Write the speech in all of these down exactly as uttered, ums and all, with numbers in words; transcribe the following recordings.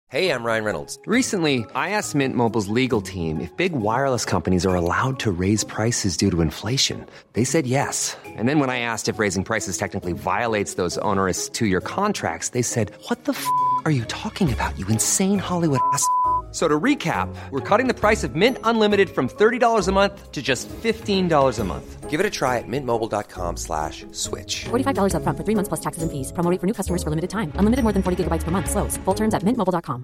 Hey, I'm Ryan Reynolds. Recently, I asked Mint Mobile's legal team if big wireless companies are allowed to raise prices due to inflation. They said yes. And then when I asked if raising prices technically violates those onerous two-year contracts, they said, what the f*** are you talking about, you insane Hollywood ass f- So to recap, we're cutting the price of Mint Unlimited from thirty dollars a month to just fifteen dollars a month. Give it a try at mintmobile.com slash switch. forty-five dollars up front for three months plus taxes and fees. Promo rate for new customers for limited time. Unlimited more than forty gigabytes per month. Slows full terms at mint mobile dot com.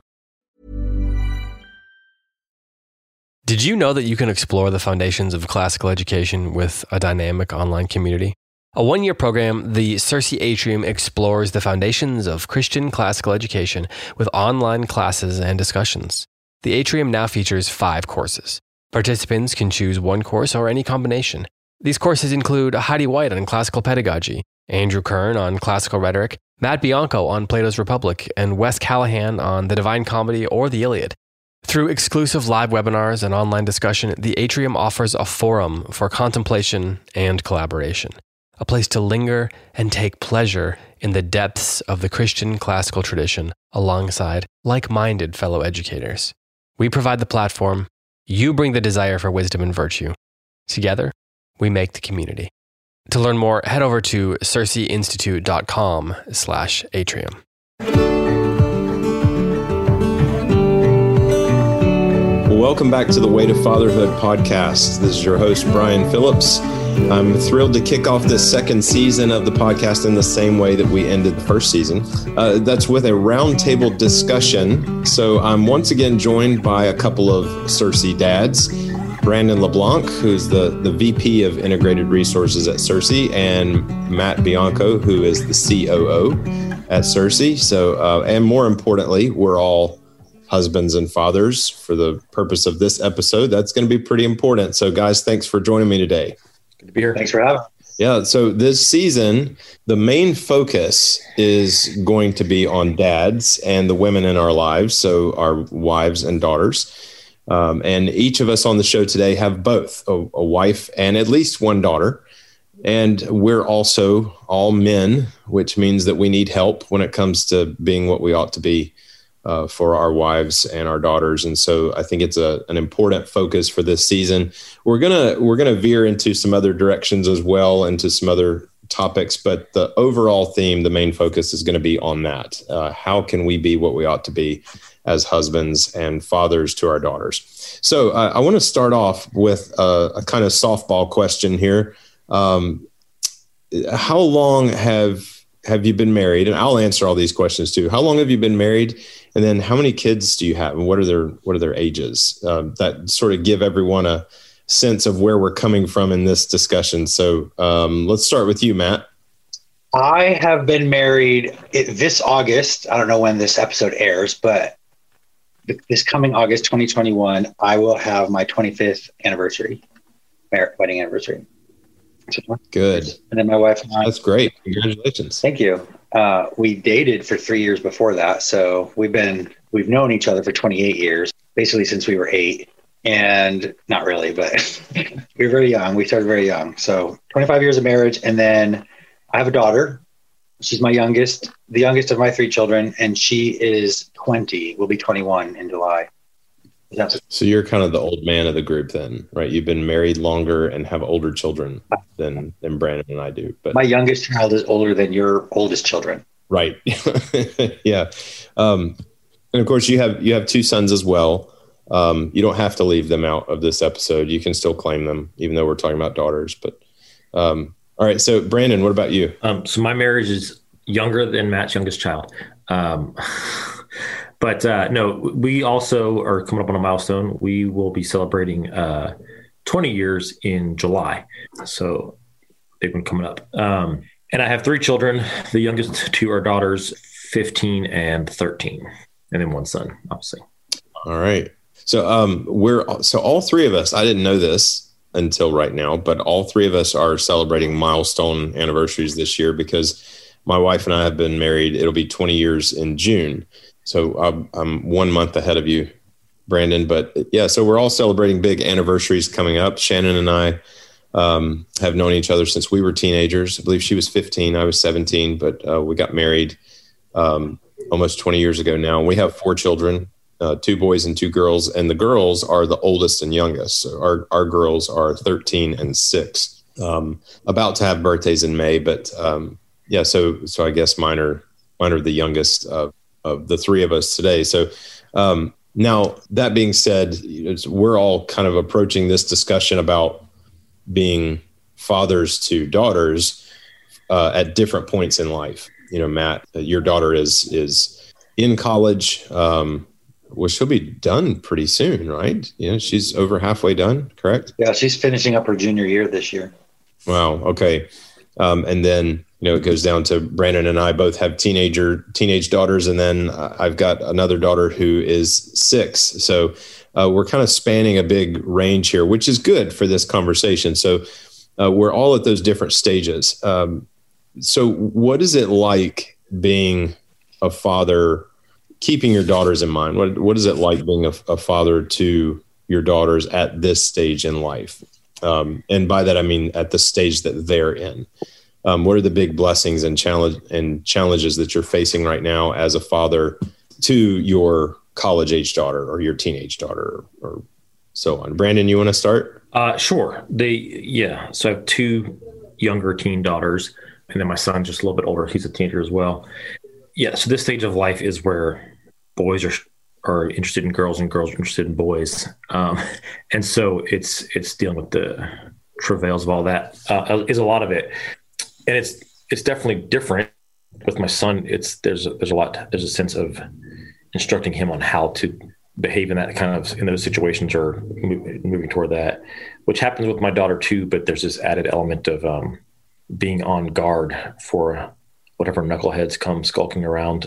Did you know that you can explore the foundations of classical education with a dynamic online community? A one-year program, the Circe Atrium explores the foundations of Christian classical education with online classes and discussions. The Atrium now features five courses. Participants can choose one course or any combination. These courses include Heidi White on classical pedagogy, Andrew Kern on classical rhetoric, Matt Bianco on Plato's Republic, and Wes Callahan on the Divine Comedy or the Iliad. Through exclusive live webinars and online discussion, the Atrium offers a forum for contemplation and collaboration, a place to linger and take pleasure in the depths of the Christian classical tradition alongside like-minded fellow educators. We provide the platform. You bring the desire for wisdom and virtue. Together, we make the community. To learn more, head over to circeinstitute.com slash atrium. Welcome back to the Way to Fatherhood podcast. This is your host, Brian Phillips. I'm thrilled to kick off this second season of the podcast in the same way that we ended the first season. Uh, that's with a roundtable discussion. So I'm once again joined by a couple of Circe dads, Brandon LeBlanc, who's the, the V P of Integrated Resources at Circe, and Matt Bianco, who is the C O O at Circe. So, uh, and more importantly, we're all husbands and fathers for the purpose of this episode. That's going to be pretty important. So guys, thanks for joining me today. Good to be here. Thanks for having me. Yeah. So this season, the main focus is going to be on dads and the women in our lives. So our wives and daughters. Um, and each of us on the show today have both a, a wife and at least one daughter. And we're also all men, which means that we need help when it comes to being what we ought to be Uh, for our wives and our daughters. And so I think it's a, an important focus for this season. We're gonna we're gonna veer into some other directions as well, into some other topics, but the overall theme, the main focus is going to be on that. Uh, how can we be what we ought to be as husbands and fathers to our daughters? So uh, I want to start off with a, a kind of softball question here. Um, how long have have you been married? And I'll answer all these questions too. How long have you been married? And then how many kids do you have? And what are their, what are their ages? Um, that sort of give everyone a sense of where we're coming from in this discussion. So um, let's start with you, Matt. I have been married it, this August. I don't know when this episode airs, but this coming August, twenty twenty-one, I will have my twenty-fifth anniversary, wedding anniversary. Good. And then my wife and I. That's great. Congratulations. Thank you. Uh, we dated for three years before that. So we've been, we've known each other for twenty-eight years, basically since we were eight. And not really, but we were very young. We started very young. So twenty-five years of marriage. And then I have a daughter. She's my youngest, the youngest of my three children. And she is twenty, will be twenty-one in July. That's so you're kind of the old man of the group then, right? You've been married longer and have older children than, than Brandon and I do. But my youngest child is older than your oldest children. Right. Yeah. Um, and of course you have, you have two sons as well. Um, you don't have to leave them out of this episode. You can still claim them, even though we're talking about daughters. But um, all right. So Brandon, what about you? Um, so my marriage is younger than Matt's youngest child. Um, But uh, no, we also are coming up on a milestone. We will be celebrating uh, twenty years in July. So big one coming up. Um, and I have three children. The youngest two are daughters, fifteen and thirteen, and then one son, obviously. All right. So um, we're so all three of us, I didn't know this until right now, but all three of us are celebrating milestone anniversaries this year because my wife and I have been married. It'll be twenty years in June. So I'm, I'm one month ahead of you, Brandon. But yeah, so we're all celebrating big anniversaries coming up. Shannon and I um, have known each other since we were teenagers. I believe she was fifteen, I was seventeen, but uh, we got married um, almost twenty years ago now. We have four children, uh, two boys and two girls, and the girls are the oldest and youngest. So our, our girls are thirteen and six, um, about to have birthdays in May. But um, yeah, so so I guess mine are, mine are the youngest of, of the three of us today. So um, now that being said, it's, we're all kind of approaching this discussion about being fathers to daughters uh, at different points in life. You know, Matt, your daughter is is in college. Um, well, she'll be done pretty soon, right? You know, she's over halfway done, correct? Yeah, she's finishing up her junior year this year. Wow. Okay. Um, and then, you know, it goes down to Brandon and I both have teenager, teenage daughters. And then I've got another daughter who is six. So uh, we're kind of spanning a big range here, which is good for this conversation. So uh, we're all at those different stages. Um, so what is it like being a father, keeping your daughters in mind? What, what is it like being a, a father to your daughters at this stage in life? Um, and by that, I mean at the stage that they're in. Um, what are the big blessings and challenge and challenges that you're facing right now as a father to your college age daughter or your teenage daughter or, or so on? Brandon, you want to start? Uh, sure. They, yeah. So I have two younger teen daughters, and then my son's just a little bit older. He's a teenager as well. Yeah. So this stage of life is where boys are are interested in girls and girls are interested in boys. Um, and so it's, it's dealing with the travails of all that, uh, is a lot of it. And it's, it's definitely different with my son. It's, there's, a, there's a lot, there's a sense of instructing him on how to behave in that kind of, in those situations, or move, moving toward that, which happens with my daughter too. But there's this added element of, um, being on guard for whatever knuckleheads come skulking around.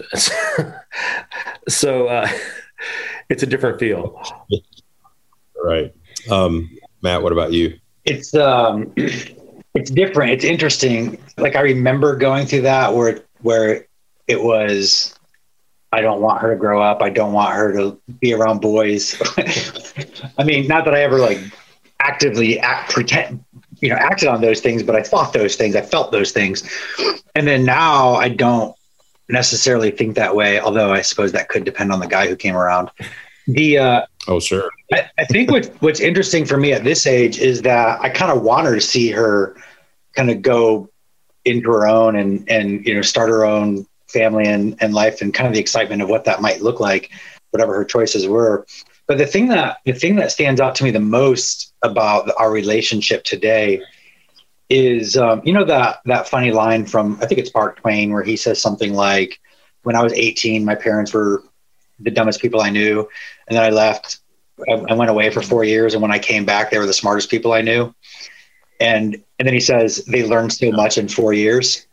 so, uh, it's a different feel. Right. Um, Matt, what about you? It's, um, it's different. It's interesting. Like I remember going through that where, where it was, I don't want her to grow up. I don't want her to be around boys. I mean, not that I ever like actively act, pretend, you know, acted on those things, but I thought those things, I felt those things. And then now I don't necessarily think that way. Although I suppose that could depend on the guy who came around. The, uh, Oh, sure. I, I think what, what's interesting for me at this age is that I kind of want her to see her kind of go into her own and, and, you know, start her own family and, and life, and kind of the excitement of what that might look like, whatever her choices were. But the thing that, the thing that stands out to me the most about our relationship today is, um, you know, that, that funny line from, I think it's Mark Twain, where he says something like, when I was eighteen, my parents were the dumbest people I knew. And then I left, I, I went away for four years. And when I came back, they were the smartest people I knew. And, and then he says, they learned so much in four years.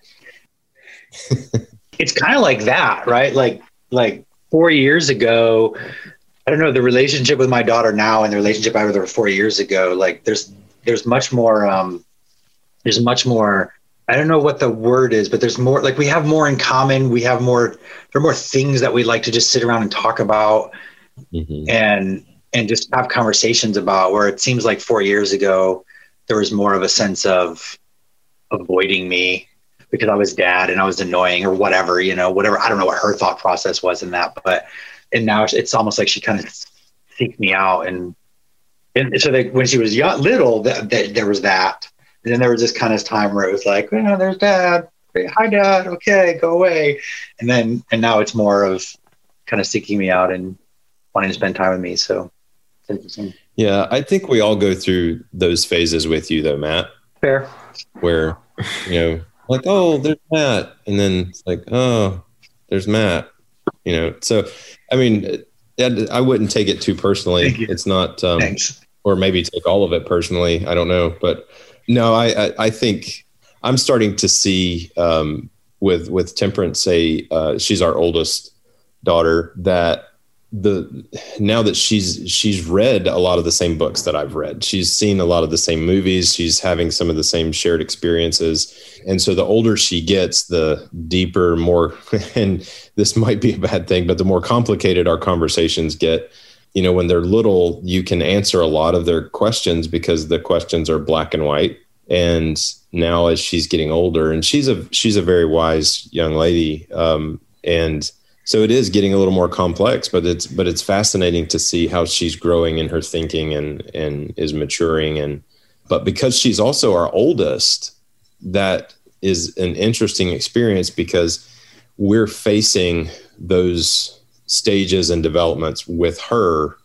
It's kind of like that, right? Like, like four years ago, I don't know, the relationship with my daughter now and the relationship I had with her four years ago, like there's, there's much more, um, there's much more, I don't know what the word is, but there's more, like we have more in common. We have more, there are more things that we like to just sit around and talk about mm-hmm. and, and just have conversations about, where it seems like four years ago, there was more of a sense of avoiding me because I was dad and I was annoying or whatever, you know, whatever. I don't know what her thought process was in that, but, and now it's almost like she kind of seeked me out. And, and so that when she was young, little, that, that there was that. And then there was this kind of time where it was like, oh, there's dad. Hi, dad. Okay, go away. And then, and now it's more of kind of seeking me out and wanting to spend time with me. So it's interesting. Yeah, I think we all go through those phases with you, though, Matt. Fair. Where, you know, like, oh, there's Matt. And then it's like, oh, there's Matt. You know, so, I mean, I wouldn't take it too personally. It's not, um, Thanks. Or maybe take all of it personally. I don't know. But no, I, I, I think I'm starting to see um, with, with Temperance, say, uh, she's our oldest daughter, that the, now that she's, she's read a lot of the same books that I've read, she's seen a lot of the same movies, she's having some of the same shared experiences. And so the older she gets, the deeper, more, and this might be a bad thing, but the more complicated our conversations get. You know, when they're little, you can answer a lot of their questions because the questions are black and white. And now as she's getting older, and she's a, she's a very wise young lady. Um, and so it is getting a little more complex, but it's but it's fascinating to see how she's growing in her thinking and and is maturing. And but because she's also our oldest, that is an interesting experience because we're facing those stages and developments with her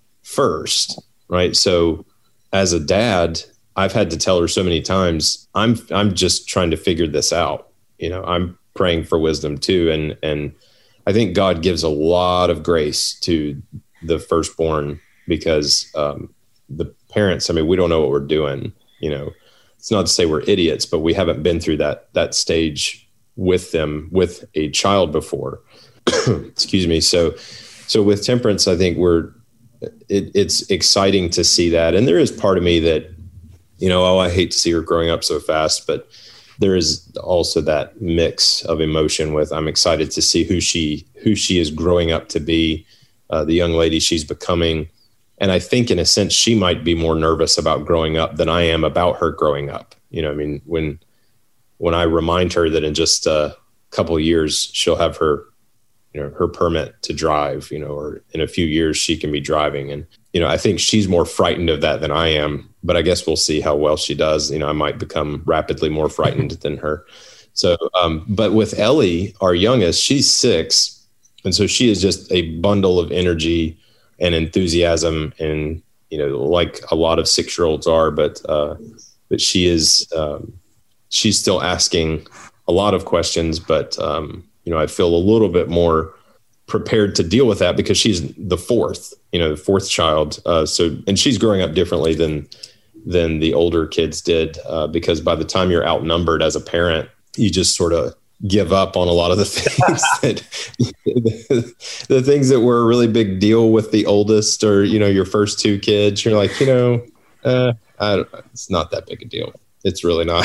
first, right? So as a dad, I've had to tell her so many times, I'm I'm just trying to figure this out. You know, I'm praying for wisdom too, and and I think God gives a lot of grace to the firstborn because um, the parents, I mean, we don't know what we're doing. You know, it's not to say we're idiots, but we haven't been through that that stage with them, with a child before. Excuse me. So, so with Temperance, I think we're, it, it's exciting to see that. And there is part of me that, you know, oh, I hate to see her growing up so fast, but there is also that mix of emotion with, I'm excited to see who she, who she is growing up to be, uh, the young lady she's becoming. And I think in a sense, she might be more nervous about growing up than I am about her growing up. You know, I mean, when, when I remind her that in just a couple of years, she'll have her, you know, her permit to drive, you know, or in a few years she can be driving. And, you know, I think she's more frightened of that than I am, but I guess we'll see how well she does. You know, I might become rapidly more frightened than her. So, um, but with Ellie, our youngest, she's six. And so she is just a bundle of energy and enthusiasm and, you know, like a lot of six-year-olds are, but, uh, but she is, um, she's still asking a lot of questions, but, um, you know, I feel a little bit more prepared to deal with that because she's the fourth, you know, the fourth child. Uh, so, and she's growing up differently than, than the older kids did, uh, because by the time you're outnumbered as a parent, you just sort of give up on a lot of the things that the, the things that were a really big deal with the oldest or, you know, your first two kids, you're like, you know, uh, I don't, it's not that big a deal. It's really not.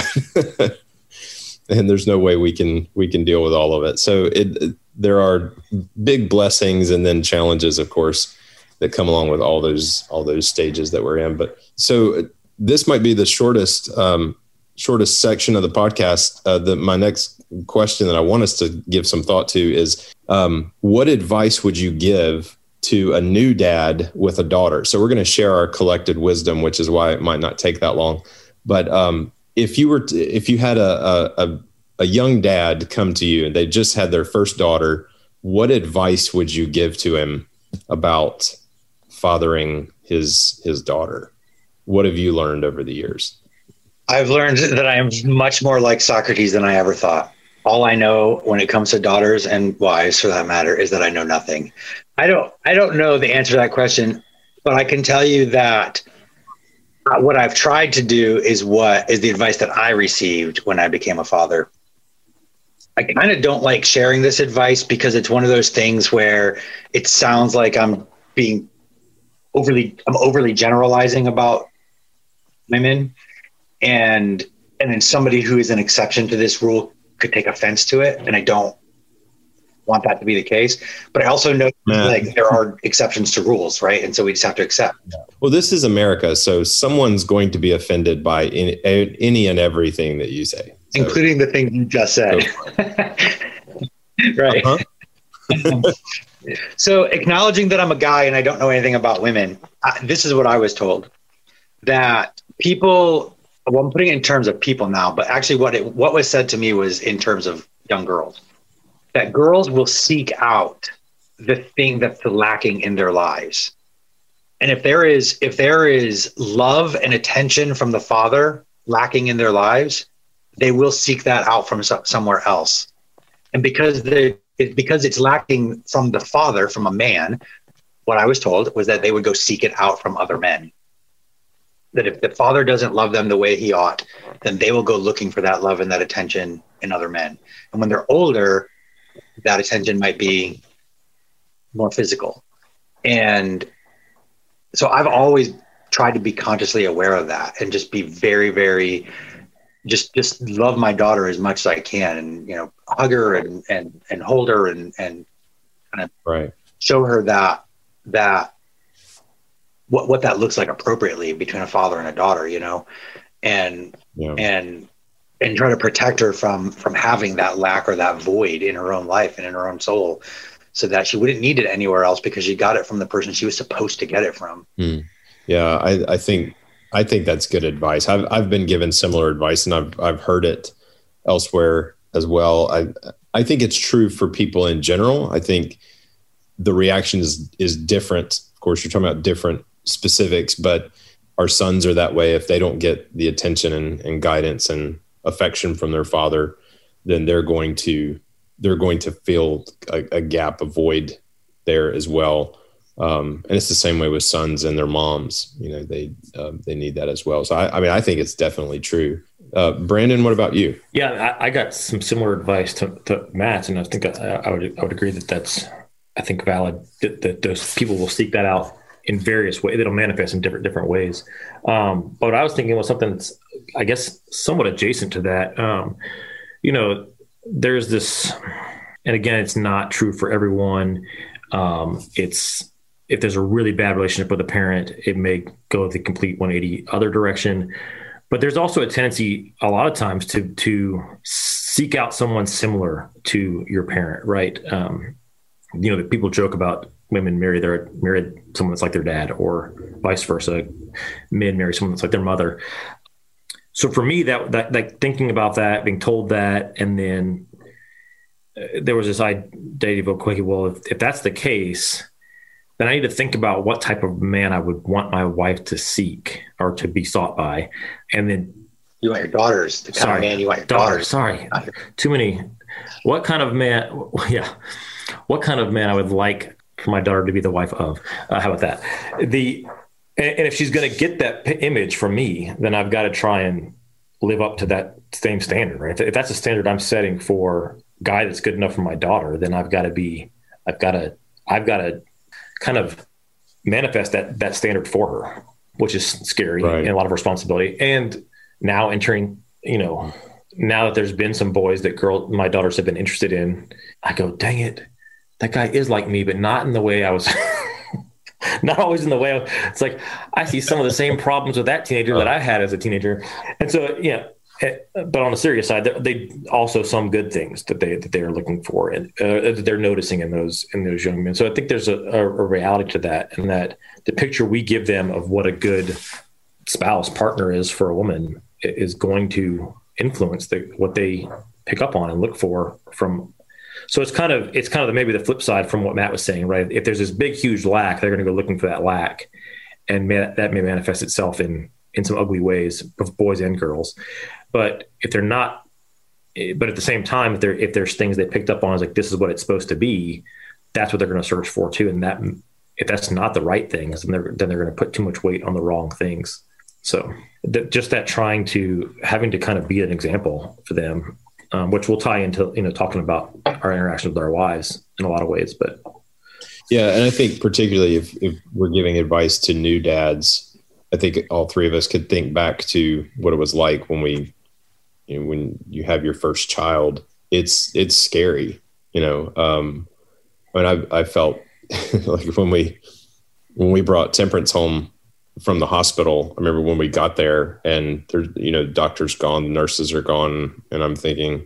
And there's no way we can, we can deal with all of it. So it, it, there are big blessings and then challenges, of course, that come along with all those, all those stages that we're in. But so this might be the shortest, um, shortest section of the podcast. Uh, the, my next question that I want us to give some thought to is, um, what advice would you give to a new dad with a daughter? So we're going to share our collected wisdom, which is why it might not take that long. But, um, if you were, to, if you had a, a, a young dad come to you and they just had their first daughter, what advice would you give to him about fathering his, his daughter? What have you learned over the years? I've learned that I am much more like Socrates than I ever thought. All I know when it comes to daughters and wives, for that matter, is that I know nothing. I don't, I don't know the answer to that question, but I can tell you that what I've tried to do is what is the advice that I received when I became a father. I kind of don't like sharing this advice because it's one of those things where it sounds like I'm being overly, I'm overly generalizing about women. And, and then somebody who is an exception to this rule could take offense to it. And I don't want that to be the case, but I also know Man. like there are exceptions to rules, right? And so we just have to accept. Well, this is America, so someone's going to be offended by any, any and everything that you say, so, including the things you just said. Right. Uh-huh. So acknowledging that I'm a guy and I don't know anything about women, I, this is what I was told, that people, well, I'm putting it in terms of people now, but actually what it, what was said to me was in terms of young girls. That girls will seek out the thing that's lacking in their lives. And if there is, if there is love and attention from the father lacking in their lives, they will seek that out from so, somewhere else. And because they, it, because it's lacking from the father, from a man, what I was told was that they would go seek it out from other men. That if the father doesn't love them the way he ought, then they will go looking for that love and that attention in other men. And when they're older, that attention might be more physical. And so I've always tried to be consciously aware of that and just be very, very, just, just love my daughter as much as I can and, you know, hug her and, and, and hold her and, and kind of right. show her that, that what, what that looks like appropriately between a father and a daughter, you know, and, yeah. and, and try to protect her from, from having that lack or that void in her own life and in her own soul. so that she wouldn't need it anywhere else because she got it from the person she was supposed to get it from. Mm. Yeah, I, I think I think that's good advice. I've I've been given similar advice, and I've I've heard it elsewhere as well. I I think it's true for people in general. I think the reaction is is different. Of course, you're talking about different specifics, but our sons are that way. If they don't get the attention and, and guidance and affection from their father, then they're going to they're going to feel a, a gap, a void there as well. Um, and it's the same way with sons and their moms. You know, they uh, they need that as well. So I, I mean, I think it's definitely true. Uh, Brandon, what about you? Yeah, I, I got some similar advice to, to Matt's, and I think I, I would I would agree that that's I think valid. That, that those people will seek that out in various ways. It'll manifest in different different ways. Um, but what I was thinking was something that's, I guess, somewhat adjacent to that. Um, you know, there's this, and again, it's not true for everyone. Um, it's if there's a really bad relationship with a parent, it may go the complete one eighty other direction. But there's also a tendency a lot of times to to seek out someone similar to your parent, right? Um, you know, people joke about women marry their married someone that's like their dad, or vice versa. Men marry someone that's like their mother. So for me, that that like thinking about that, being told that, and then uh, there was this idea of, okay, well, if, if that's the case, then I need to think about what type of man I would want my wife to seek or to be sought by, and then you want your daughters, the kind sorry, of man you want your daughter, daughters. Sorry, too many. What kind of man? Yeah, what kind of man I would like for my daughter to be the wife of? Uh, how about that? The and, and if she's going to get that p- image from me, then I've got to try and live up to that same standard, right? If, if that's a standard I'm setting for a guy that's good enough for my daughter, then I've got to be, I've got to, I've got to kind of manifest that that standard for her, which is scary right. and a lot of responsibility. And now entering, you know, now that there's been some boys that girl my daughters have been interested in, I go, dang it, that guy is like me, but not in the way I was. Not always in the way of, it's like, I see some of the same problems with that teenager that I had as a teenager. And so, yeah, but on the serious side, they also some good things that they, that they are looking for and uh, that they're noticing in those, in those young men. So I think there's a, a, a reality to that, and that the picture we give them of what a good spouse partner is for a woman is going to influence the, what they pick up on and look for from. So it's kind of, it's kind of maybe the flip side from what Matt was saying, right? If there's this big, huge lack, they're going to go looking for that lack, and may, that may manifest itself in, in some ugly ways, both boys and girls. But if they're not, but at the same time, if there, if there's things they picked up on as like, this is what it's supposed to be, that's what they're going to search for too. And that, if that's not the right things, then they're, then they're going to put too much weight on the wrong things. So th- just that trying to, having to kind of be an example for them, Um, which will tie into, you know, talking about our interaction with our wives in a lot of ways. But yeah, and I think particularly if, if we're giving advice to new dads, I think all three of us could think back to what it was like when we, you know, when you have your first child. It's it's scary, you know. Um, when I I felt like when we when we brought Temperance home from the hospital, I remember when we got there and there's, you know, doctor's gone, the nurses are gone. And I'm thinking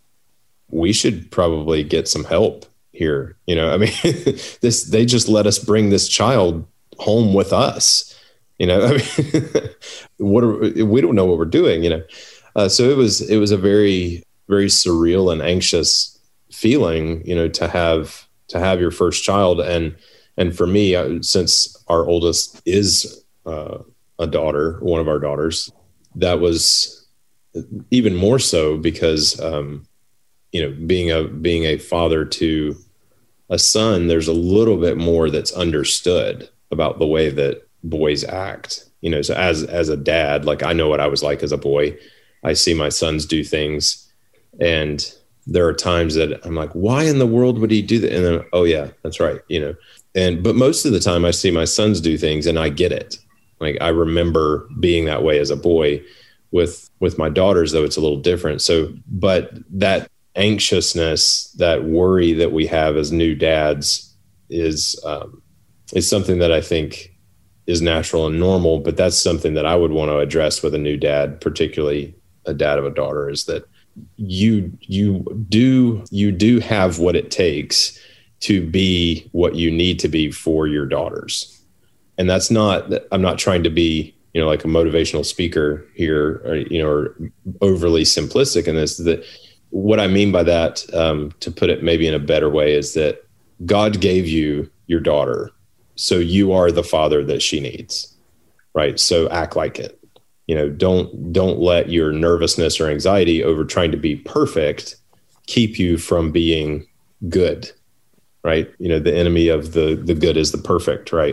we should probably get some help here. You know, I mean, this, they just let us bring this child home with us, you know, I mean, what are, we don't know what we're doing, you know? Uh, so it was, it was a very, very surreal and anxious feeling, you know, to have, to have your first child. And, and for me, uh, since our oldest is Uh, a daughter, one of our daughters, that was even more so because, um, you know, being a, being a father to a son, there's a little bit more that's understood about the way that boys act, you know, so as, as a dad, like I know what I was like as a boy. I see my sons do things, and there are times that I'm like, why in the world would he do that? And then, oh yeah, that's right. You know, and, but most of the time I see my sons do things and I get it. Like I remember being that way as a boy. With with my daughters, though, it's a little different. So, but that anxiousness, that worry that we have as new dads is um, is something that I think is natural and normal. But that's something that I would want to address with a new dad, particularly a dad of a daughter, is that you you do you do have what it takes. to be what you need to be for your daughters. And that's not, I'm not trying to be, you know, like a motivational speaker here, or, you know, or overly simplistic in this. That what I mean by that, um, to put it maybe in a better way, is that God gave you your daughter, so you are the father that she needs, right? So act like it. You know, don't don't let your nervousness or anxiety over trying to be perfect keep you from being good, right? You know, the enemy of the the good is the perfect, right?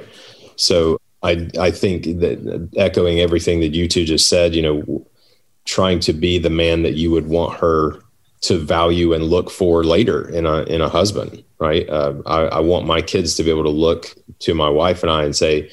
So I I think that, echoing everything that you two just said, you know, trying to be the man that you would want her to value and look for later in a in a husband, right? Uh, I, I want my kids to be able to look to my wife and I and say,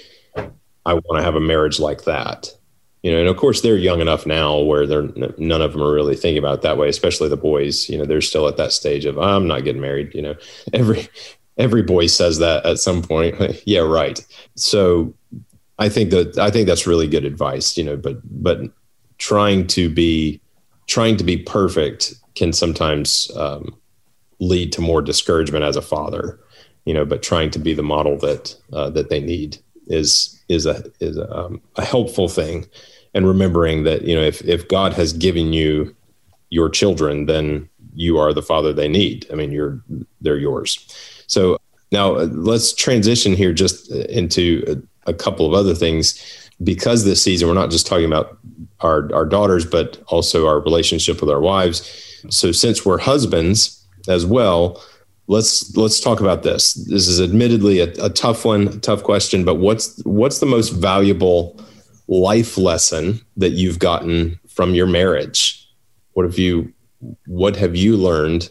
I want to have a marriage like that. You know, and of course they're young enough now where they're none of them are really thinking about it that way, especially the boys. You know, they're still at that stage of, I'm not getting married. You know, every every boy says that at some point. Yeah, right. So I think that I think that's really good advice. You know, but but trying to be trying to be perfect can sometimes um, lead to more discouragement as a father. You know, but trying to be the model that uh, that they need is is a is a, um, a helpful thing. And remembering that, you know, if, if God has given you your children, then you are the father they need. I mean, you're, they're yours. So now uh, let's transition here just into a, a couple of other things, because this season, we're not just talking about our, our daughters, but also our relationship with our wives. So since we're husbands as well, let's, let's talk about this. This is admittedly a, a tough one, a tough question, but what's, what's the most valuable life lesson that you've gotten from your marriage? What have you, what have you learned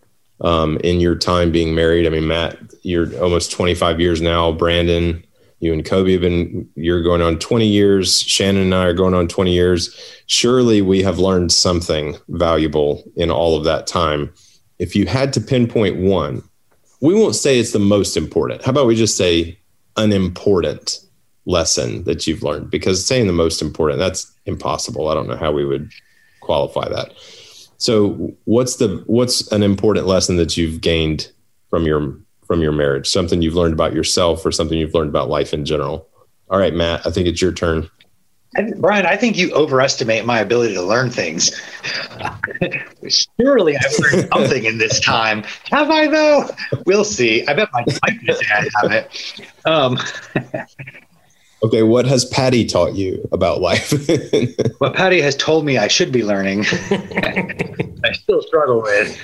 um, in your time being married? I mean, Matt, you're almost twenty-five years now. Brandon, you and Kobe have been, you're going on twenty years. Shannon and I are going on twenty years. Surely we have learned something valuable in all of that time. If you had to pinpoint one, we won't say it's the most important. How about we just say an important lesson that you've learned? Because saying the most important, that's impossible. I don't know how we would qualify that. So what's the what's an important lesson that you've gained from your from your marriage? Something you've learned about yourself or something you've learned about life in general? All right, Matt, I think it's your turn. Brian, I think you overestimate my ability to learn things. Surely I've learned something in this time. Have I, though? We'll see. I bet my wife and dad have it. Um, Okay, what has Patty taught you about life? What Patty has told me I should be learning, I still struggle with.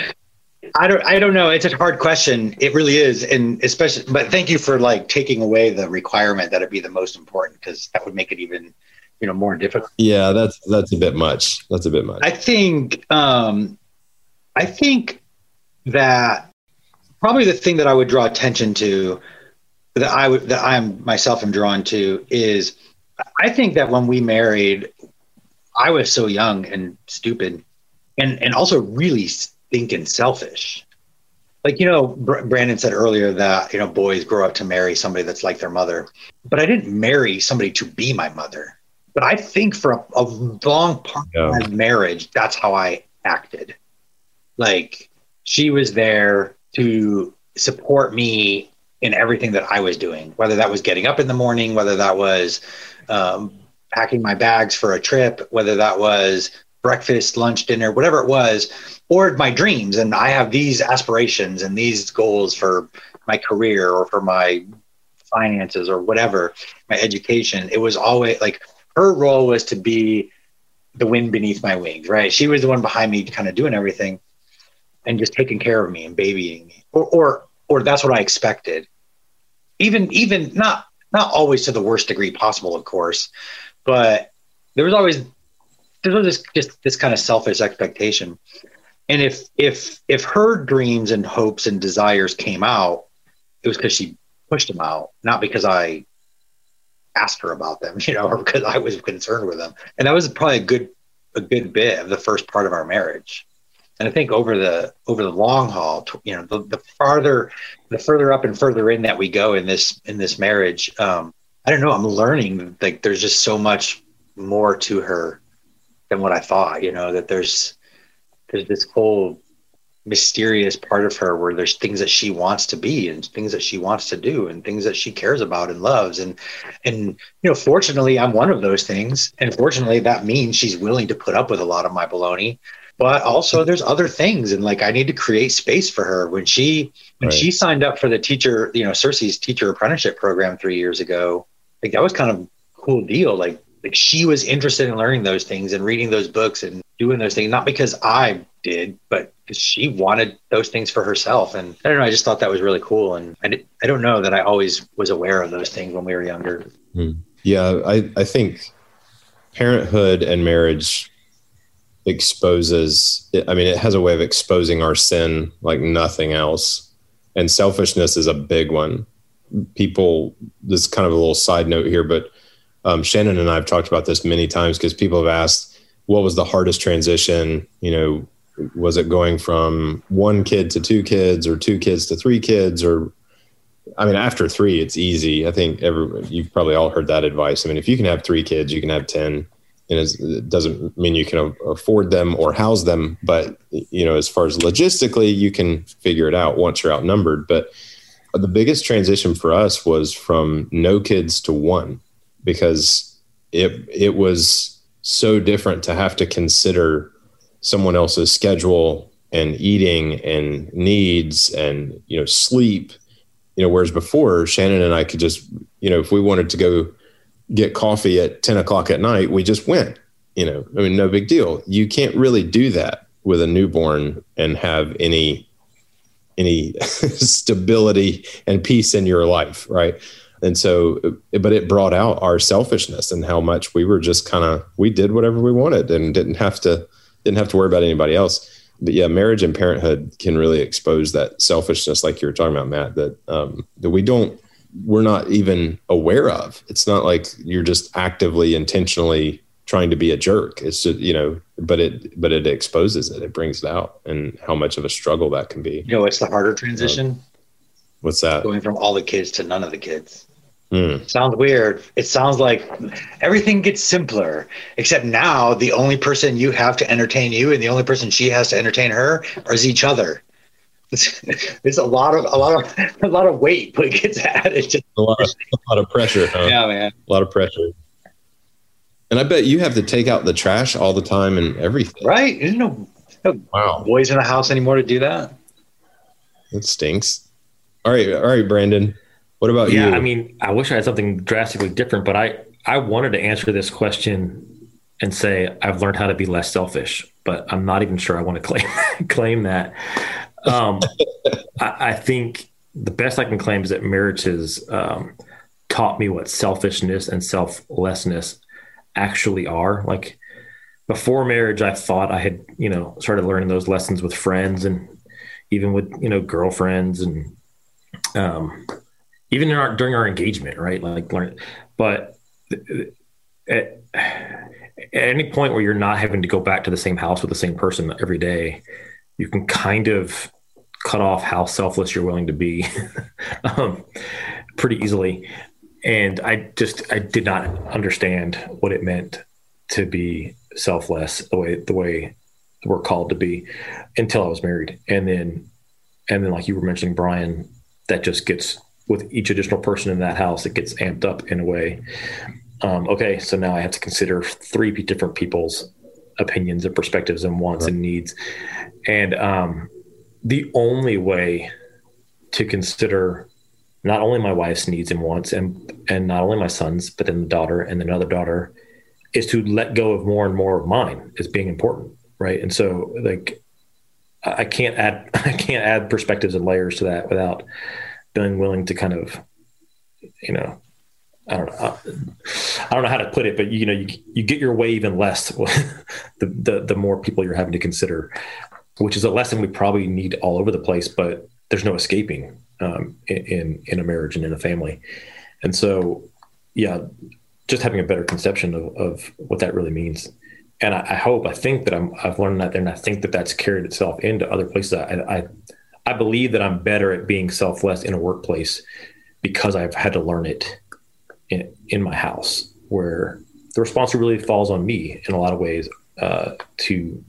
I don't. I don't know. It's a hard question. It really is, and especially. But thank you for like taking away the requirement that it be the most important, because that would make it even, you know, more difficult. Yeah, that's that's a bit much. That's a bit much. I think. Um, I think that probably the thing that I would draw attention to, that I would, that I'm myself am drawn to, is I think that when we married, I was so young and stupid, and and also really stinking selfish. Like, you know, Br- Brandon said earlier that, you know, boys grow up to marry somebody that's like their mother, but I didn't marry somebody to be my mother. But I think for a, a long part yeah. of my marriage, that's how I acted. Like, she was there to support me in everything that I was doing, whether that was getting up in the morning, whether that was um, packing my bags for a trip, whether that was breakfast, lunch, dinner, whatever it was, or my dreams. And I have these aspirations and these goals for my career or for my finances or whatever, my education. It was always like her role was to be the wind beneath my wings, right? She was the one behind me kind of doing everything and just taking care of me and babying me, or, or, or that's what I expected. Even, even not, not always to the worst degree possible, of course, but there was always, there was this, just this kind of selfish expectation. And if, if, if her dreams and hopes and desires came out, it was because she pushed them out, not because I asked her about them, you know, or because I was concerned with them. And that was probably a good, a good bit of the first part of our marriage. And I think over the over the long haul, you know, the, the farther, the further up and further in that we go in this in this marriage, um, I don't know. I'm learning like there's just so much more to her than what I thought. You know, that there's there's this whole mysterious part of her where there's things that she wants to be and things that she wants to do and things that she cares about and loves. And, and, you know, fortunately I'm one of those things. And fortunately that means she's willing to put up with a lot of my baloney, but also there's other things. And like, I need to create space for her. When she, when right. she signed up for the teacher, you know, Cersei's teacher apprenticeship program three years ago, like that was kind of a cool deal. Like, like she was interested in learning those things and reading those books and doing those things, not because I did, but because she wanted those things for herself. And I don't know, I just thought that was really cool. And I, did, I don't know that I always was aware of those things when we were younger. Yeah, I, I think parenthood and marriage exposes, I mean, it has a way of exposing our sin like nothing else. And selfishness is a big one. People, this is kind of a little side note here, but um, Shannon and I have talked about this many times because people have asked, what was the hardest transition? You know, was it going from one kid to two kids or two kids to three kids? Or, I mean, after three, it's easy. I think every, you've probably all heard that advice. I mean, if you can have three kids, you can have ten. And it doesn't mean you can afford them or house them. But, you know, as far as logistically, you can figure it out once you're outnumbered. But the biggest transition for us was from no kids to one, because it it was so different to have to consider someone else's schedule and eating and needs and, you know, sleep, you know, whereas before Shannon and I could just, you know, if we wanted to go get coffee at ten o'clock at night, we just went, you know, I mean, no big deal. You can't really do that with a newborn and have any, any stability and peace in your life. Right. And so, but it brought out our selfishness and how much we were just kind of, we did whatever we wanted and didn't have to, didn't have to worry about anybody else. But yeah, marriage and parenthood can really expose that selfishness, like you were talking about, Matt, that, um, that we don't, we're not even aware of. It's not like you're just actively, intentionally trying to be a jerk. It's just, you know, but it, but it exposes it, it brings it out, and how much of a struggle that can be. You know, it's the harder transition. Um, what's that? Going from all the kids to none of the kids. Mm. Sounds weird. It sounds like everything gets simpler, except now the only person you have to entertain you and the only person she has to entertain her is each other. There's a lot of a lot of a lot of weight but it gets added. Just a lot of, a lot of pressure. Huh? Yeah, man. A lot of pressure. And I bet you have to take out the trash all the time and everything. Right? There's no, no wow. boys in the house anymore to do that. It stinks. All right, all right, Brandon. What about yeah, you? Yeah, I mean, I wish I had something drastically different, but I, I wanted to answer this question and say I've learned how to be less selfish, but I'm not even sure I want to claim claim that. Um, I, I think the best I can claim is that marriage has um, taught me what selfishness and selflessness actually are. Like before marriage, I thought I had, you know, started learning those lessons with friends and even with, you know, girlfriends and um, even in our, during our engagement, right? Like learn, but at, at any point where you're not having to go back to the same house with the same person every day, you can kind of cut off how selfless you're willing to be um, pretty easily. And I just, I did not understand what it meant to be selfless the way, the way we're called to be until I was married. And then, and then like you were mentioning, Brian, that just gets with each additional person in that house, it gets amped up in a way. Um, okay. So now I have to consider three different people's opinions and perspectives and wants and needs. And um, the only way to consider not only my wife's needs and wants and, and not only my son's, but then the daughter and then another daughter is to let go of more and more of mine as being important. Right. And so like, I can't add, I can't add perspectives and layers to that without being willing to kind of, you know, I don't know. I don't know how to put it, but you know, you you get your way even less the, the the more people you're having to consider, which is a lesson we probably need all over the place. But there's no escaping um, in in a marriage and in a family, and so yeah, just having a better conception of, of what that really means. And I, I hope, I think that I'm I've learned that, and I think that that's carried itself into other places. I I, I believe that I'm better at being selfless in a workplace because I've had to learn it in, in my house, where the responsibility falls on me in a lot of ways uh, to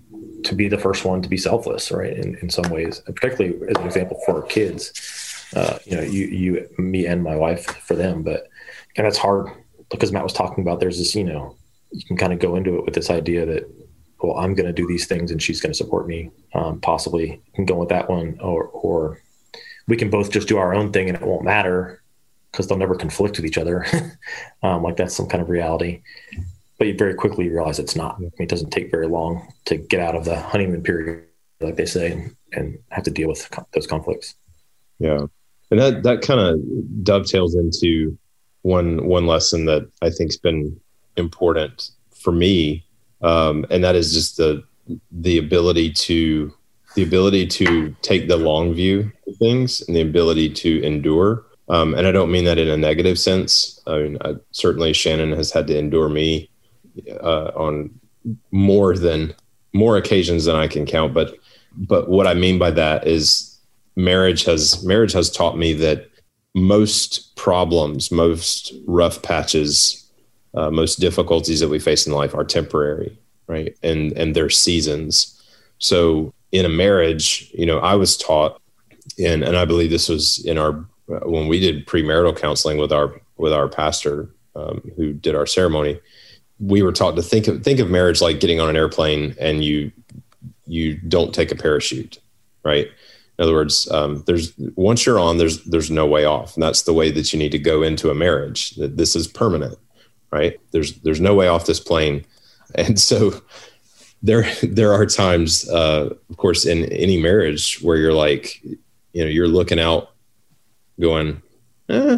to be the first one to be selfless, right? In, in some ways, and particularly as an example for our kids, uh, you know, you, you, me and my wife for them, but, and it's hard because Matt was talking about, there's this, you know, you can kind of go into it with this idea that, well, I'm going to do these things and she's going to support me. Um, possibly you can go with that one, or, or we can both just do our own thing and it won't matter because they'll never conflict with each other. um, like that's some kind of reality. But you very quickly realize it's not. I mean, it doesn't take very long to get out of the honeymoon period, like they say, and, and have to deal with those conflicts. Yeah. And that, that kind of dovetails into one, one lesson that I think has been important for me. Um, and that is just the, the ability to, the ability to take the long view of things and the ability to endure. Um, and I don't mean that in a negative sense. I mean, I, certainly Shannon has had to endure me uh, on more than more occasions than I can count. But, but what I mean by that is marriage has, marriage has taught me that most problems, most rough patches, uh, most difficulties that we face in life are temporary, right? And, and they're seasons. So in a marriage, you know, I was taught in, and I believe this was in our, when we did premarital counseling with our, with our pastor um, who did our ceremony, we were taught to think of, think of marriage like getting on an airplane and you, you don't take a parachute, right? In other words, um, there's, once you're on, there's, there's no way off. And that's the way that you need to go into a marriage, that this is permanent, right? There's, there's no way off this plane. And so there, there are times, uh, of course, in any marriage where you're like, you know, you're looking out going, eh,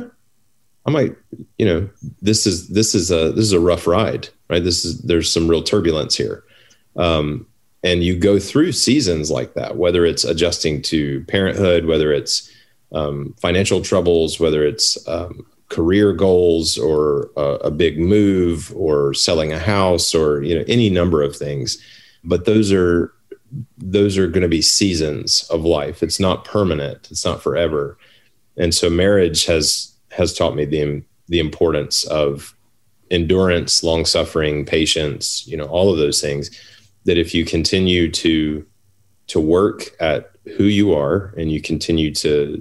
I might, you know, this is, this is a, this is a rough ride, right? This is, there's some real turbulence here. Um, and you go through seasons like that, whether it's adjusting to parenthood, whether it's um, financial troubles, whether it's um, career goals or a, a big move or selling a house or, you know, any number of things. But those are, those are going to be seasons of life. It's not permanent. It's not forever. And so marriage has, has taught me the, the importance of endurance, long suffering, patience, you know, all of those things, that if you continue to, to work at who you are and you continue to,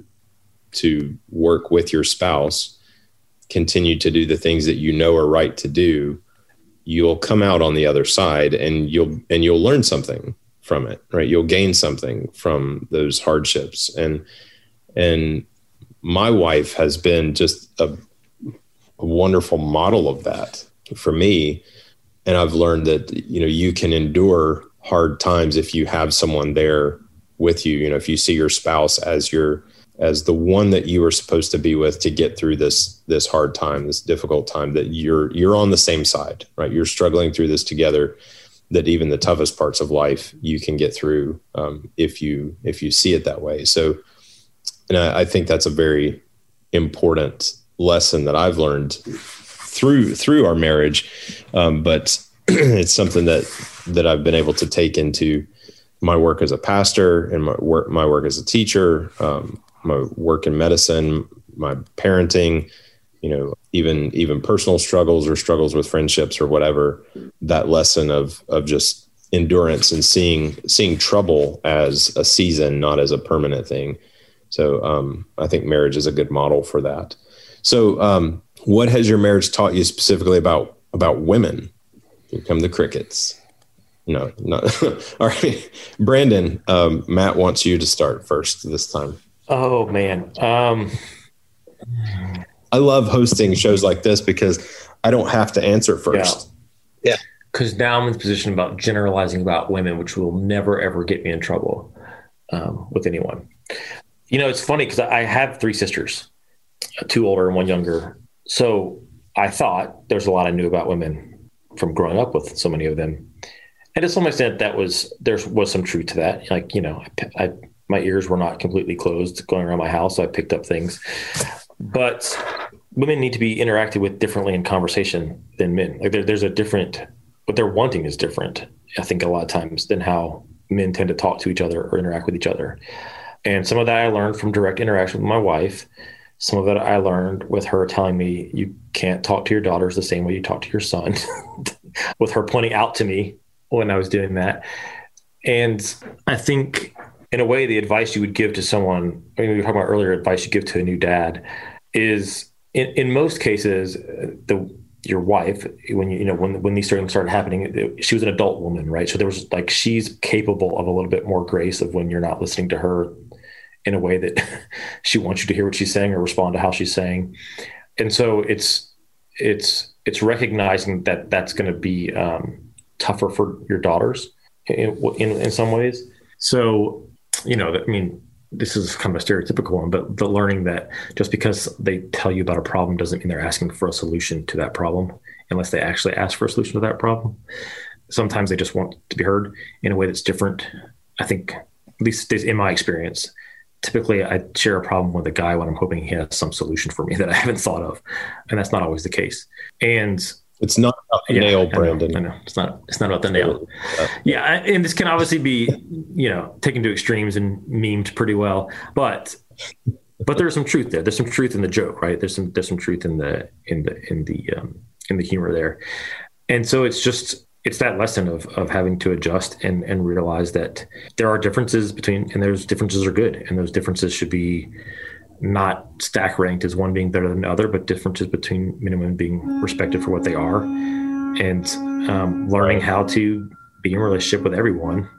to work with your spouse, continue to do the things that you know are right to do, you'll come out on the other side and you'll, and you'll learn something from it, right? You'll gain something from those hardships. And, and my wife has been just a, a wonderful model of that for me. And I've learned that, you know, you can endure hard times if you have someone there with you. You know, if you see your spouse as your, as the one that you were supposed to be with to get through this, this hard time, this difficult time, that you're, you're on the same side, right? You're struggling through this together, that even the toughest parts of life you can get through um, if you, if you see it that way. So, and I, I think that's a very important lesson that I've learned through, through our marriage. Um, but it's something that, that I've been able to take into my work as a pastor and my work, my work as a teacher, um, my work in medicine, my parenting, you know, even, even personal struggles or struggles with friendships or whatever. That lesson of, of just endurance and seeing, seeing trouble as a season, not as a permanent thing. So um, I think marriage is a good model for that. So um, what has your marriage taught you specifically about, about women? Here come the crickets. No, not. All right. Brandon, um, Matt wants you to start first this time. Oh, man. Um, I love hosting shows like this because I don't have to answer first. Yeah. Because yeah. now I'm in the position about generalizing about women, which will never, ever get me in trouble um, with anyone. You know, it's funny because I have three sisters, two older and one younger. So I thought there's a lot I knew about women from growing up with so many of them. And to some extent, that was, there was some truth to that. Like, you know, I, I, my ears were not completely closed going around my house. So I picked up things. But women need to be interacted with differently in conversation than men. Like there, there's a different, what they're wanting is different, I think, a lot of times than how men tend to talk to each other or interact with each other. And some of that I learned from direct interaction with my wife. Some of it I learned with her telling me, you can't talk to your daughters the same way you talk to your son, with her pointing out to me when I was doing that. And I think in a way, the advice you would give to someone, I mean, we were talking about earlier, advice you give to a new dad is in, in most cases, the, your wife, when you, you know, when, when these things started happening, she was an adult woman, right? So there was like, she's capable of a little bit more grace of when you're not listening to her in a way that she wants you to hear what she's saying or respond to how she's saying. And so it's, it's, it's recognizing that that's going to be um, tougher for your daughters in, in, in some ways. So, you know, I mean, this is kind of a stereotypical one, but the learning that just because they tell you about a problem doesn't mean they're asking for a solution to that problem, unless they actually ask for a solution to that problem. Sometimes they just want to be heard in a way that's different. I think, at least in my experience, typically I share a problem with a guy when I'm hoping he has some solution for me that I haven't thought of. And that's not always the case. And it's not about the yeah, nail, I know, Brandon. I know. It's not, it's not about the nail. Yeah. And this can obviously be, you know, taken to extremes and memed pretty well, but, but there's some truth there. There's some truth in the joke, right? There's some, there's some truth in the, in the, in the, um, in the humor there. And so it's just, it's that lesson of, of having to adjust and, and realize that there are differences between, and those differences are good. And those differences should be not stack ranked as one being better than the other, but differences between men and women being respected for what they are, and um, learning how to be in a relationship with everyone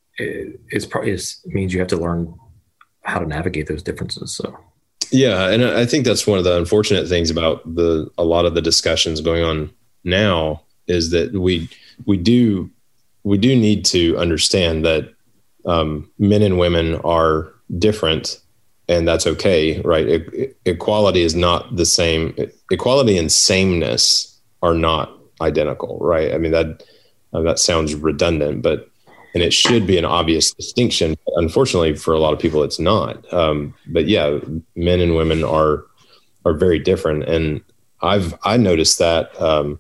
is probably is means you have to learn how to navigate those differences. So, yeah. And I think that's one of the unfortunate things about the, a lot of the discussions going on now is that we, we do, we do need to understand that um, men and women are different. And that's okay, right? E- equality is not the same. Equality and sameness are not identical, right? I mean, that uh, that sounds redundant, but and it should be an obvious distinction. Unfortunately, for a lot of people, it's not. Um, but yeah, men and women are are very different, and I've I noticed that. Um,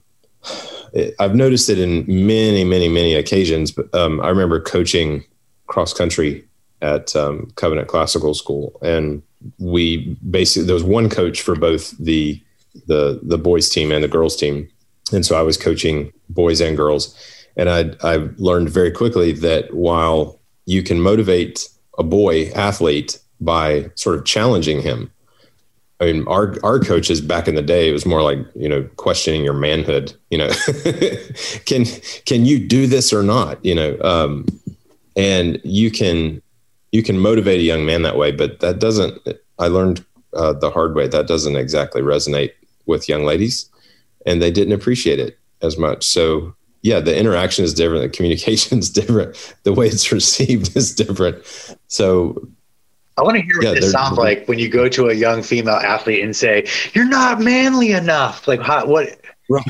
I've noticed it in many, many, many occasions. But um, I remember coaching cross country at um, Covenant Classical School. And we basically, there was one coach for both the, the, the boys team and the girls team. And so I was coaching boys and girls. And I, I learned very quickly that while you can motivate a boy athlete by sort of challenging him, I mean, our, our coaches back in the day, it was more like, you know, questioning your manhood, you know, can, can you do this or not? You know, um, and you can, you can motivate a young man that way, but that doesn't, I learned uh, the hard way, that doesn't exactly resonate with young ladies, and they didn't appreciate it as much. So yeah, the interaction is different. The communication is different. The way it's received is different. So I want to hear what yeah, this sounds like when you go to a young female athlete and say, you're not manly enough. Like how, what, right.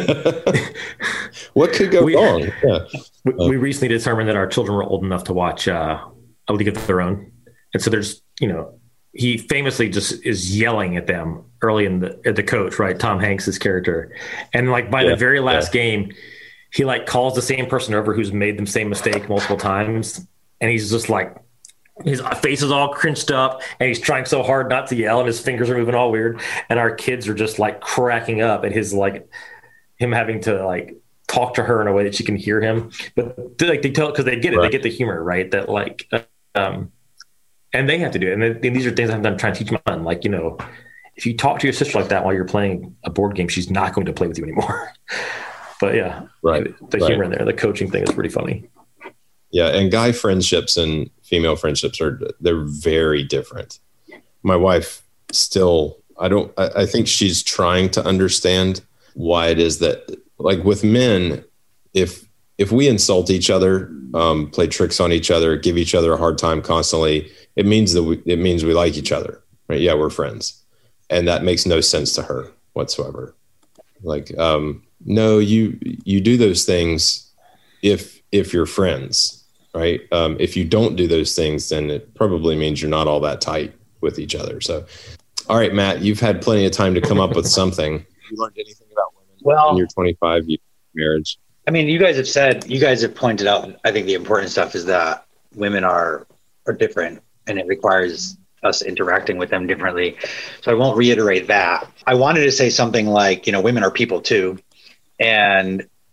What could go we, wrong? Yeah. We, we recently determined that our children were old enough to watch uh, A League of Their Own. And so there's, you know, he famously just is yelling at them early in the, at the coach, right? Tom Hanks' character. And like by yeah, the very last yeah. game, he like calls the same person over who's made the same mistake multiple times. And he's just like, his face is all crinched up and he's trying so hard not to yell and his fingers are moving all weird. And our kids are just like cracking up at his, like him having to like talk to her in a way that she can hear him. But like they tell, cause they get it, right. They get the humor, right? That like, um, and they have to do it. And, then, and these are things I'm trying to teach my son. Like, you know, if you talk to your sister like that while you're playing a board game, she's not going to play with you anymore. But yeah, right. the right. humor in there, the coaching thing is pretty funny. Yeah. And guy friendships and female friendships are, they're very different. My wife still, I don't, I, I think she's trying to understand why it is that, like with men, if, if we insult each other, um, play tricks on each other, give each other a hard time constantly, it means that we, it means we like each other, right? Yeah, we're friends. And that makes no sense to her whatsoever. Like, um, no, you, you do those things if, if you're friends, right? Um, if you don't do those things, then it probably means you're not all that tight with each other. So, all right, Matt, you've had plenty of time to come up with something. You learned anything about women well, in your twenty-five year marriage? I mean, you guys have said, you guys have pointed out, I think the important stuff is that women are, are different and it requires us interacting with them differently. So I won't reiterate that. I wanted to say something like, you know, women are people too. And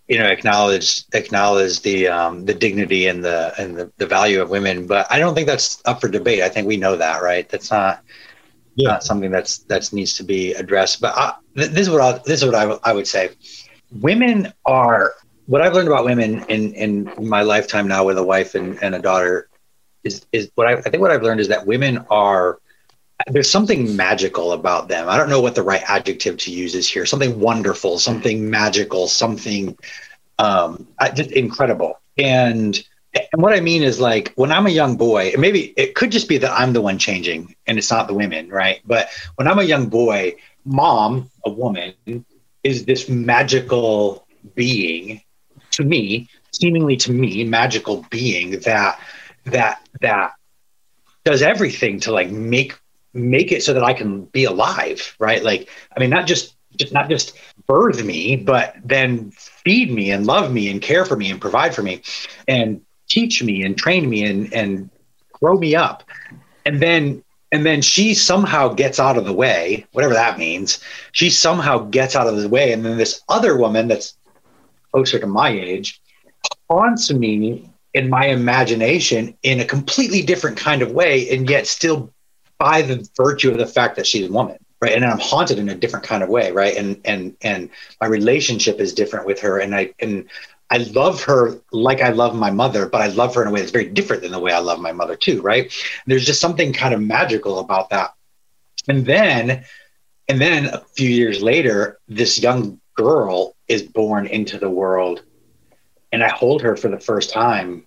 you know, acknowledge acknowledge the um, the dignity and the and the, the value of women. But I don't think that's up for debate. I think we know that, right? That's not yeah. not something that's that needs to be addressed. But I, th- this is what I, this is what I, w- I would say. Women are what I've learned about women in, in my lifetime now with a wife and, and a daughter is is what I, I think what I've learned is that women are. There's something magical about them. I don't know what the right adjective to use is here. Something wonderful, something magical, something um, just incredible. And, and what I mean is like when I'm a young boy, and maybe it could just be that I'm the one changing and it's not the women, right? But when I'm a young boy, mom, a woman, is this magical being to me, seemingly to me, magical being that that that does everything to like make make it so that I can be alive, right? Like, I mean, not just, just not just birth me, but then feed me and love me and care for me and provide for me and teach me and train me and, and grow me up. And then, and then she somehow gets out of the way, whatever that means. She somehow gets out of the way. And then this other woman that's closer to my age haunts me in my imagination in a completely different kind of way, and yet still by the virtue of the fact that she's a woman, right? And I'm haunted in a different kind of way, right? And and and my relationship is different with her, and I and I love her like I love my mother, but I love her in a way that's very different than the way I love my mother too, right? And there's just something kind of magical about that. And then, and then a few years later, this young girl is born into the world, and I hold her for the first time,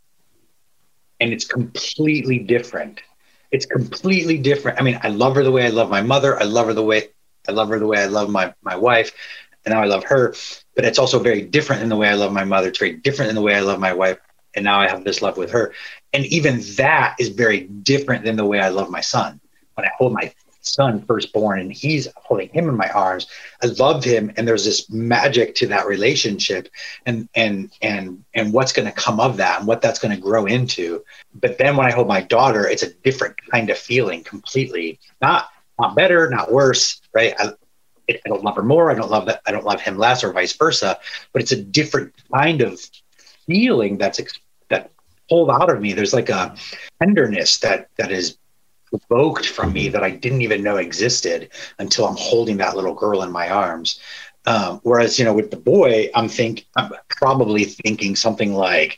and it's completely different. It's completely different. I mean, I love her the way I love my mother. I love her the way I love her the way I love my, my wife. And now I love her, but it's also very different than the way I love my mother. It's very different than the way I love my wife. And now I have this love with her. And even that is very different than the way I love my son. When I hold my son firstborn and he's holding him in my arms, I love him. And there's this magic to that relationship and, and, and, and what's going to come of that and what that's going to grow into. But then when I hold my daughter, it's a different kind of feeling completely, not, not better, not worse. Right. I, I don't love her more. I don't love that. I don't love him less or vice versa, but it's a different kind of feeling that's, that pulled out of me. There's like a tenderness that, that is evoked from me that I didn't even know existed until I'm holding that little girl in my arms. Um, whereas, you know, with the boy, I'm think I'm probably thinking something like,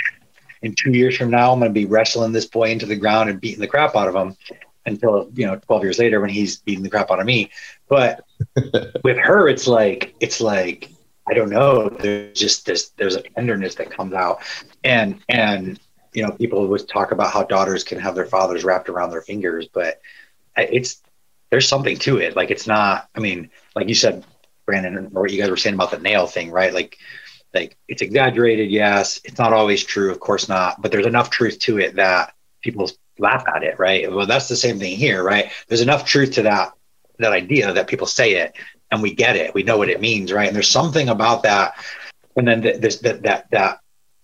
in two years from now, I'm going to be wrestling this boy into the ground and beating the crap out of him until, you know, twelve years later when he's beating the crap out of me. But with her, it's like, it's like, I don't know. There's just this, there's a tenderness that comes out and, and, you know, people always talk about how daughters can have their fathers wrapped around their fingers, but it's, there's something to it. Like, it's not, I mean, like you said, Brandon, or what you guys were saying about the nail thing, right? Like, like it's exaggerated. Yes. It's not always true. Of course not. But there's enough truth to it that people laugh at it. Right. Well, that's the same thing here, right? There's enough truth to that, that idea that people say it and we get it. We know what it means. Right. And there's something about that. And then th- this, that, that, that,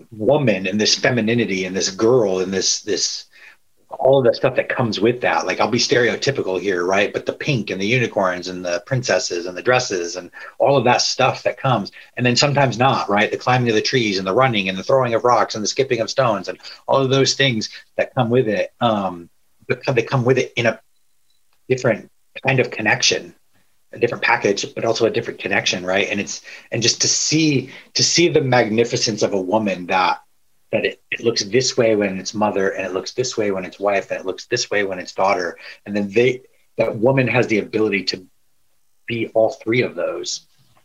woman and this femininity and this girl and this this all of the stuff that comes with that. Like, I'll be stereotypical here, right? But the pink and the unicorns and the princesses and the dresses and all of that stuff that comes, and then sometimes not, right? The climbing of the trees and the running and the throwing of rocks and the skipping of stones and all of those things that come with it. Um, they come with it in a different kind of connection, a different package, but also a different connection. Right. And it's, and just to see, to see the magnificence of a woman that, that it, it looks this way when it's mother and it looks this way when it's wife and it looks this way when it's daughter. And then they, that woman has the ability to be all three of those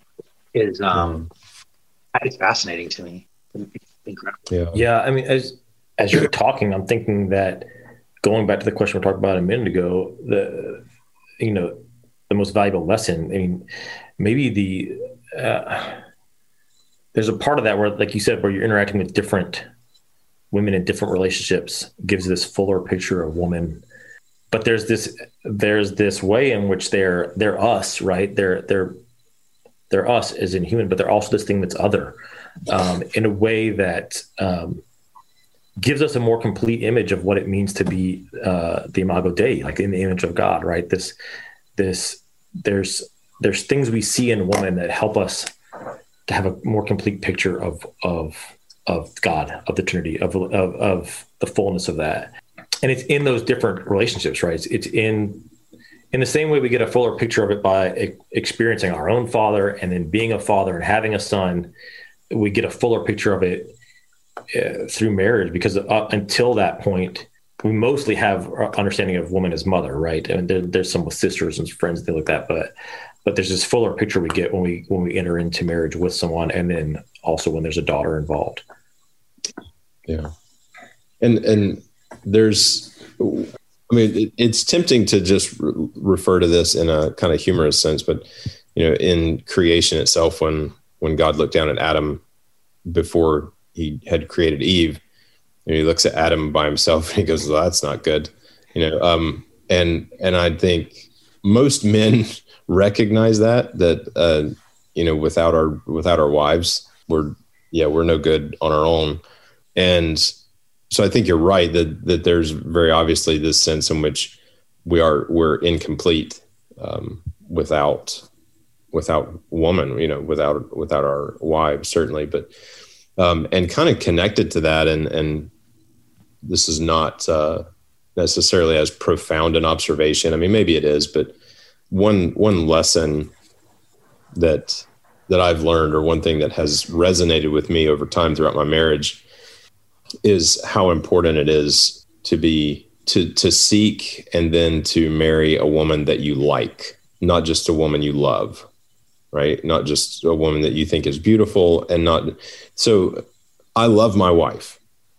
is, um, it's fascinating to me. It's incredible. Yeah. Yeah. I mean, as, as you're talking, I'm thinking that going back to the question we talked about a minute ago, the, you know, the most valuable lesson. I mean, maybe the, uh, there's a part of that where, like you said, where you're interacting with different women in different relationships gives this fuller picture of woman. But there's this, there's this way in which they're, they're us, right? They're, they're, they're us as in human, but they're also this thing that's other, um, in a way that, um, gives us a more complete image of what it means to be, uh, the Imago Dei, like in the image of God, right? This, this, there's, there's things we see in women that help us to have a more complete picture of of of God, of the Trinity, of of, of the fullness of that. And it's in those different relationships, right? It's, it's in in the same way we get a fuller picture of it by e- experiencing our own father and then being a father and having a son. We get a fuller picture of it uh, through marriage, because uh, until that point, we mostly have our understanding of woman as mother, right? And there, there's some with sisters and friends and things like that, but but there's this fuller picture we get when we when we enter into marriage with someone, and then also when there's a daughter involved. Yeah, and and there's, I mean, it, it's tempting to just re- refer to this in a kind of humorous sense, but you know, in creation itself, when when God looked down at Adam before he had created Eve, you know, he looks at Adam by himself and he goes, well, that's not good. You know, um, and, and I think most men recognize that, that, uh, you know, without our, without our wives, we're, yeah, we're no good on our own. And so I think you're right that, that there's very obviously this sense in which we are, we're incomplete, um, without, without woman, you know, without, without our wives, certainly, but, um, and kind of connected to that. And, and this is not, uh, necessarily as profound an observation. I mean, maybe it is, but one, one lesson that, that I've learned, or one thing that has resonated with me over time throughout my marriage, is how important it is to be, to, to seek and then to marry a woman that you like, not just a woman you love, right? Not just a woman that you think is beautiful, and not, so I love my wife,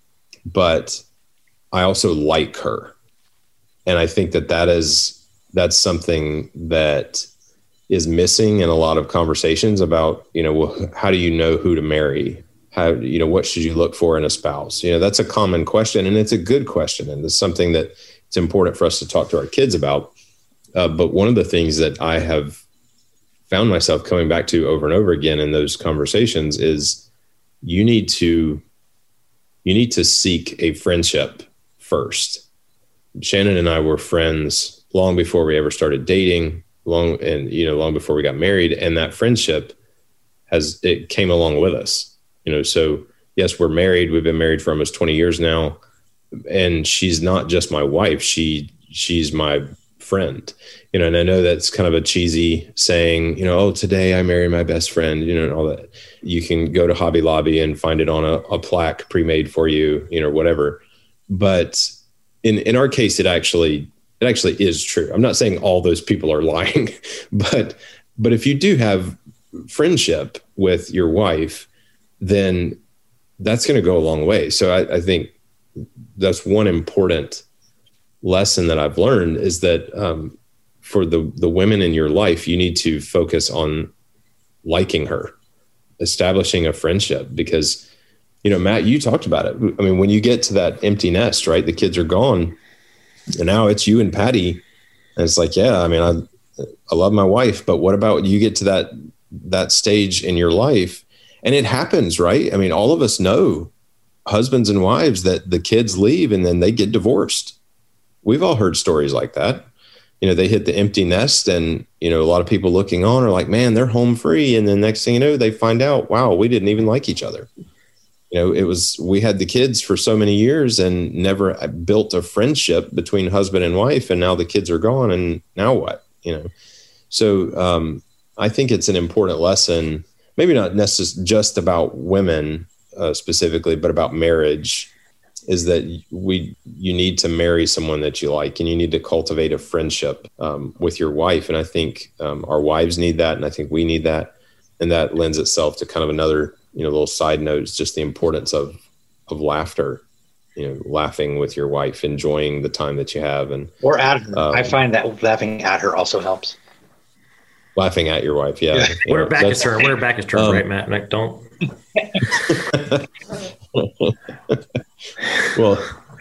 but I also like her. And I think that that is, that's something that is missing in a lot of conversations about, you know, well, how do you know who to marry? How, you know, what should you look for in a spouse? You know, that's a common question, and it's a good question. And it's something that it's important for us to talk to our kids about. Uh, but one of the things that I have found myself coming back to over and over again in those conversations is you need to, you need to seek a friendship first. Shannon and I were friends long before we ever started dating, long, and, you know, long before we got married. And that friendship has, it came along with us. You know, so yes, we're married. We've been married for almost twenty years now. And she's not just my wife. She, she's my friend, you know, and I know that's kind of a cheesy saying, you know, oh, today I marry my best friend, you know, and all that. You can go to Hobby Lobby and find it on a, a plaque pre-made for you, you know, whatever. But in, in our case, it actually, it actually is true. I'm not saying all those people are lying, but, but if you do have friendship with your wife, then that's going to go a long way. So I, I think that's one important lesson that I've learned, is that um, for the, the women in your life, you need to focus on liking her, establishing a friendship, because, you know, Matt, you talked about it. I mean, when you get to that empty nest, right, the kids are gone and now it's you and Patty. And it's like, yeah, I mean, I, I love my wife, but what about you get to that, that stage in your life? And it happens, right? I mean, all of us know husbands and wives that the kids leave and then they get divorced. We've all heard stories like that. You know, they hit the empty nest, and, you know, a lot of people looking on are like, man, they're home free. And then next thing you know, they find out, wow, we didn't even like each other. You know, it was, we had the kids for so many years and never built a friendship between husband and wife. And now the kids are gone, and now what, you know? So um, I think it's an important lesson, maybe not necessarily just about women uh, specifically, but about marriage, is that we, you need to marry someone that you like, and you need to cultivate a friendship um, with your wife. And I think um, our wives need that. And I think we need that. And that lends itself to kind of another, you know, little side note, is just the importance of, of laughter, you know, laughing with your wife, enjoying the time that you have. And, or at her. Um, I find that laughing at her also helps. Laughing at your wife. Yeah. Yeah. We're back his turn. We're back his turn, um, right, Matt? Like, don't. Well,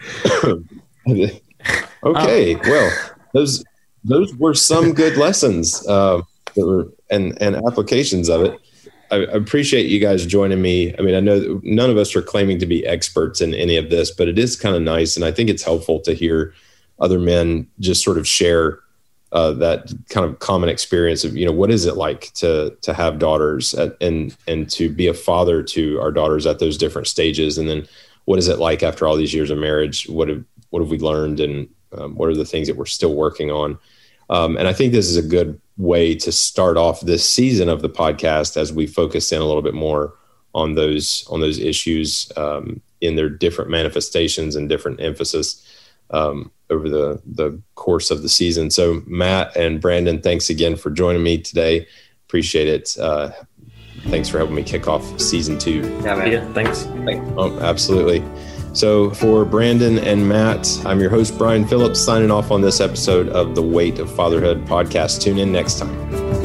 okay. Well, those, those were some good lessons uh, that were, and, and applications of it. I appreciate you guys joining me. I mean, I know none of us are claiming to be experts in any of this, but it is kind of nice. And I think it's helpful to hear other men just sort of share uh, that kind of common experience of, you know, what is it like to to have daughters at, and and to be a father to our daughters at those different stages, and then what is it like after all these years of marriage? What have what have we learned, and um, what are the things that we're still working on? Um, and I think this is a good way to start off this season of the podcast as we focus in a little bit more on those on those issues um, in their different manifestations and different emphasis um, over the the course of the season. So Matt and Brandon, thanks again for joining me today. Appreciate it. Uh, thanks for helping me kick off season two. Yeah, man. Yeah, thanks. Oh, absolutely. So for Brandon and Matt, I'm your host, Brian Phillips, signing off on this episode of the Weight of Fatherhood podcast. Tune in next time.